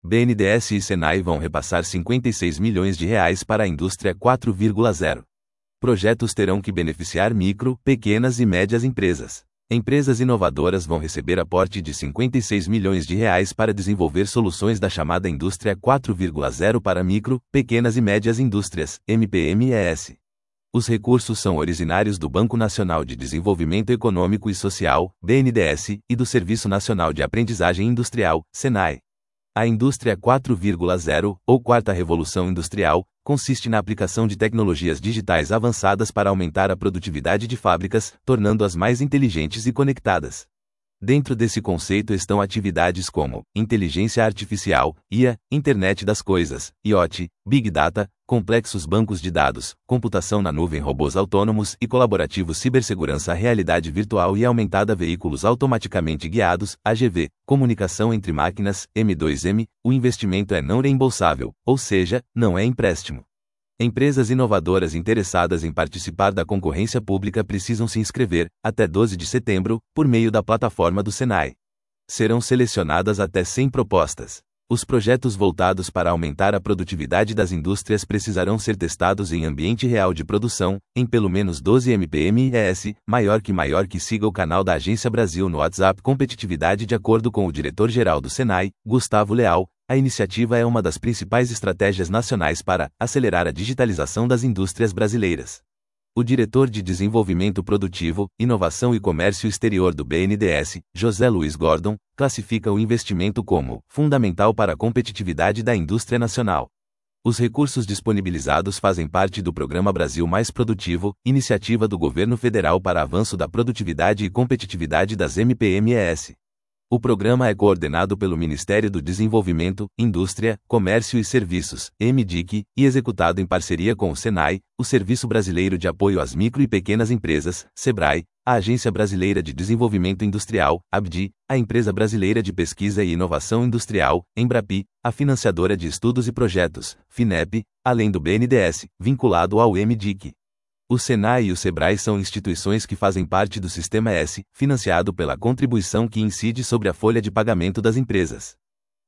BNDES e Senai vão repassar R$ 56 milhões para a indústria 4.0. Projetos terão que beneficiar micro, pequenas e médias empresas. Empresas inovadoras vão receber aporte de R$ 56 milhões para desenvolver soluções da chamada Indústria 4.0 para micro, pequenas e médias indústrias, MPMES. Os recursos são originários do Banco Nacional de Desenvolvimento Econômico e Social, BNDES, e do Serviço Nacional de Aprendizagem Industrial, SENAI. A Indústria 4.0, ou Quarta Revolução Industrial, consiste na aplicação de tecnologias digitais avançadas para aumentar a produtividade de fábricas, tornando-as mais inteligentes e conectadas. Dentro desse conceito estão atividades como inteligência artificial, IA, Internet das Coisas, IoT, Big Data, complexos bancos de dados, computação na nuvem, robôs autônomos e colaborativos, cibersegurança, realidade virtual e aumentada, veículos automaticamente guiados, AGV, comunicação entre máquinas, M2M. O investimento é não reembolsável, ou seja, não é empréstimo. Empresas inovadoras interessadas em participar da concorrência pública precisam se inscrever, até 12 de setembro, por meio da plataforma do Senai. Serão selecionadas até 100 propostas. Os projetos voltados para aumentar a produtividade das indústrias precisarão ser testados em ambiente real de produção, em pelo menos 12 MPMES, maior que. Siga o canal da Agência Brasil no WhatsApp Competitividade. De acordo com o diretor-geral do Senai, Gustavo Leal, a iniciativa é uma das principais estratégias nacionais para acelerar a digitalização das indústrias brasileiras. O diretor de Desenvolvimento Produtivo, Inovação e Comércio Exterior do BNDES, José Luiz Gordon, classifica o investimento como fundamental para a competitividade da indústria nacional. Os recursos disponibilizados fazem parte do Programa Brasil Mais Produtivo, iniciativa do governo federal para avanço da produtividade e competitividade das MPMES. O programa é coordenado pelo Ministério do Desenvolvimento, Indústria, Comércio e Serviços, MDIC, e executado em parceria com o SENAI, o Serviço Brasileiro de Apoio às Micro e Pequenas Empresas, SEBRAE, a Agência Brasileira de Desenvolvimento Industrial, ABDI, a Empresa Brasileira de Pesquisa e Inovação Industrial, Embrapi, a Financiadora de Estudos e Projetos, FINEP, além do BNDES, vinculado ao MDIC. O Senai e o SEBRAE são instituições que fazem parte do Sistema S, financiado pela contribuição que incide sobre a folha de pagamento das empresas.